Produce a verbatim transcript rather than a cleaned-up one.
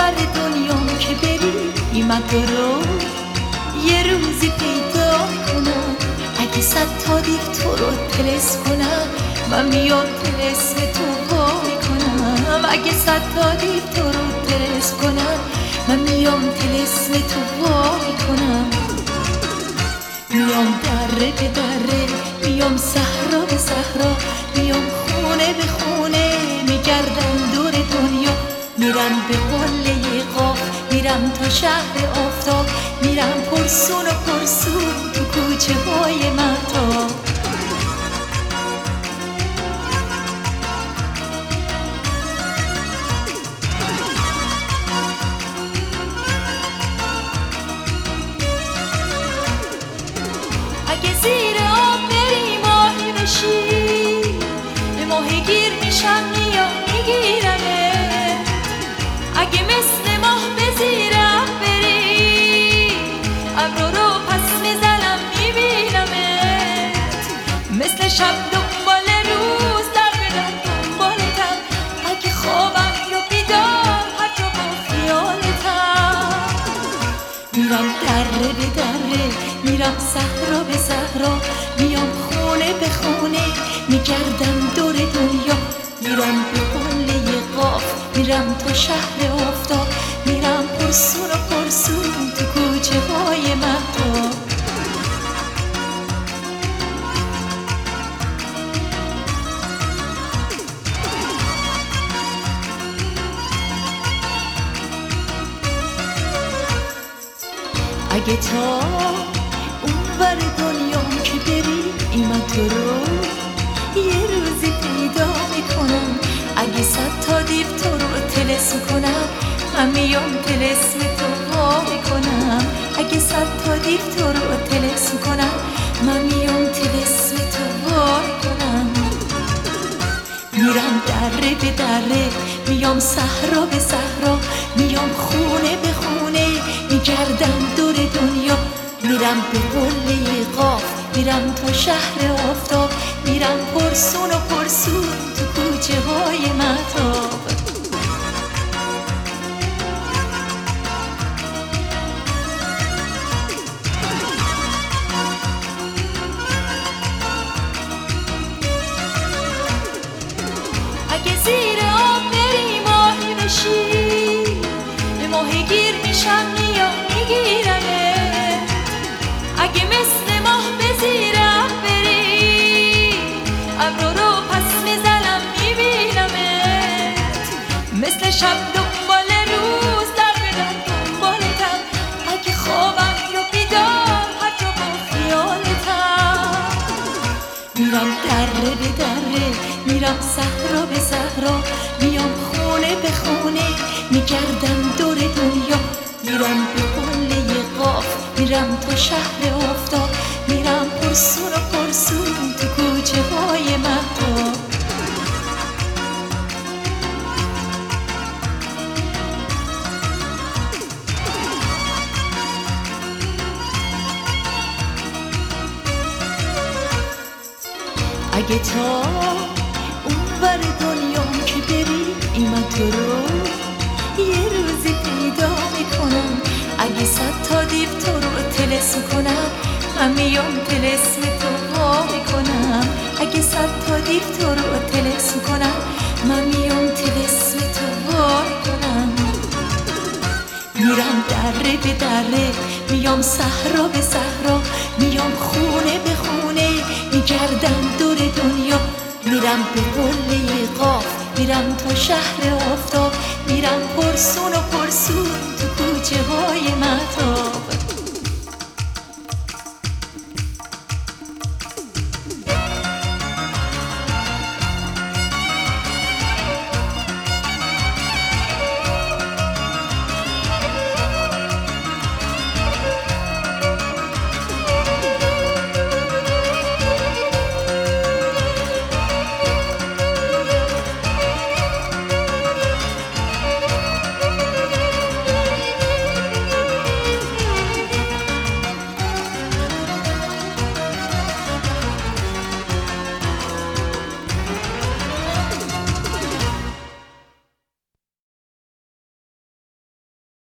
ور دنیام که بری ایمدارو یه روزی پیدا کنم. اگه صد تا دیو تو رو تلس کنم من میام تلسم تو وای کنم. اگه صد تا دیو تو رو تلس کنم من میام تلسم تو وای کنم. میام دره به دره، میام صحرا به صحرا، میام خونه به خونه، میگردم دور دنیا. میرم به قله قاف، میرم تا شهر آفتاب، میرم پرسون و پرسون تو کوچه های مهتاب. اگه زیر آب بری ماهی بشی به ماهی گیر میشم میام میگیرمه. اگه مثل ماه به زیر آب بری ابرو رو پس میزنم میبینمت. مثل شب دنبال روز در بدم دنبالتم. اگه خوابم یا بیدار هر جا با خیالتم. میرم دره به دره، میرم صحرا به صحرا، میام خونه به خونه، میگردم دور دنیا. میرم به قله قاف، میرم تا شهر آفتاب، میرم پرسون و پرسون تو کوچه های مهتاب. اگه تا اون ور دنیام که بری ایمان تو رو یه روزی پیدا میکنم. اگه صد تا دیو تو رو تلسم کنم من میام تلسم تو وا میکنم. اگه صد تا دیو تو رو تلسم کنم من میام تلسم تو وا میکنم. میرم دره به دره، میام صحرا به صحرا، میام خونه به خونه، میگردم دور دنیا. میرم به قله قاف، میرم تا شهر آفتاب، میرم پرسون و پرسون تو کوچه های مهتاب. اگه زیر آب بری ماهی بشی به ماهی گیر میشم میام میگیرمت. اگه مثل ماه به زیر آب بری ابرو رو پس میزنم میبینمت. مثل شب دنبال روز در بدم دنبالتم. اگه خوابم یا بیدار هر جا با خیالتم. میرم دره به دره، میرم صحرا به صحرا، میام خونه به خونه، میگردم دور دنیا. میرم به قله قاف، میرم تا شهر آفتاب، میرم پرسون و پرسون تو کوچه های مهتاب. اگه تا اون ور دنیام که بری ایمان تو رو یه روزی پیدا میکنم. اگه صد تا دیو تو رو تلسم کنم من میام تلسم تو وا میکنم. اگه صد تا دیو تو رو تلسم کنم من میام تلسم تو وا میکنم. میرم دره به دره، میام صحرا به صحرا، میام خونه به خونه، میگردم دور دنیا. میرم به قله قاف، میرم تا شهر آفتاب، میرم پرسون و